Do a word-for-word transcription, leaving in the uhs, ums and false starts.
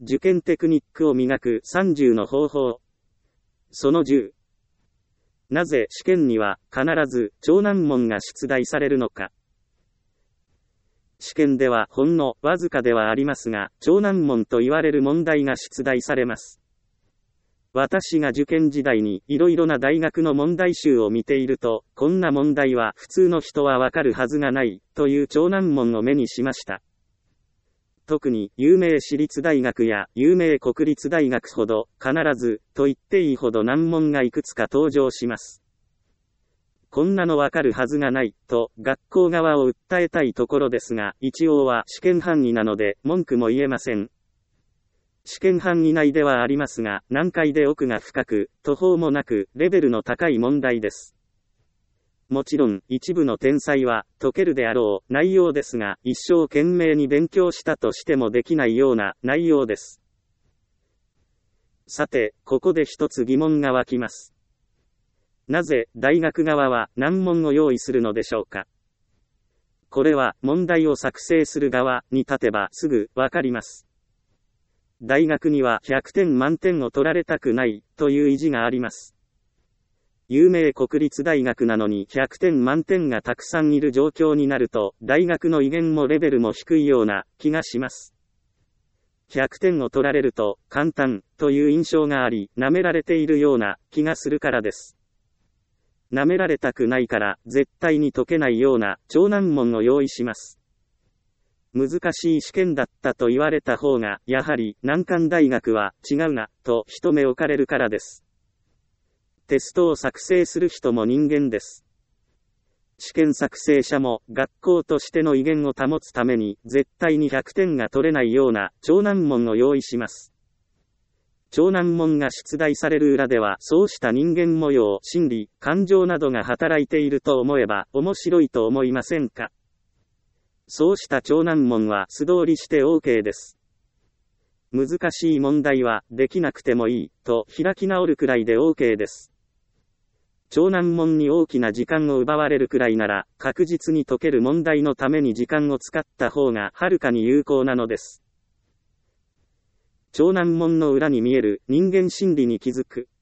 受験テクニックを磨くさんじゅうの方法。そのじゅう。なぜ試験には必ず超難問が出題されるのか。試験ではほんのわずかではありますが、超難問と言われる問題が出題されます。私が受験時代にいろいろな大学の問題集を見ていると、こんな問題は普通の人はわかるはずがないという超難問を目にしました。特に有名私立大学や有名国立大学ほど必ずと言っていいほど難問がいくつか登場します。こんなのわかるはずがないと学校側を訴えたいところですが、一応は試験範囲なので文句も言えません。試験範囲内ではありますが、難解で奥が深く、途方もなくレベルの高い問題です。もちろん一部の天才は解けるであろう内容ですが、一生懸命に勉強したとしてもできないような内容です。さて、ここで一つ疑問が湧きます。なぜ大学側は難問を用意するのでしょうか。これは問題を作成する側に立てばすぐわかります。大学にはひゃくてん満点を取られたくないという意地があります。有名国立大学なのにひゃくてん満点がたくさんいる状況になると、大学の威厳もレベルも低いような気がします。ひゃくてんを取られると簡単という印象があり、舐められているような気がするからです。舐められたくないから絶対に解けないような超難問を用意します。難しい試験だったと言われた方が、やはり難関大学は違うなと一目置かれるからです。テストを作成する人も人間です。試験作成者も学校としての威厳を保つために絶対にひゃくてんが取れないような超難問を用意します。超難問が出題される裏ではそうした人間模様、心理、感情などが働いていると思えば面白いと思いませんか。そうした超難問は素通りして OK です。難しい問題はできなくてもいいと開き直るくらいで OK です。超難問に大きな時間を奪われるくらいなら確実に解ける問題のために時間を使った方がはるかに有効なのです。超難問の裏に見える人間心理に気づく。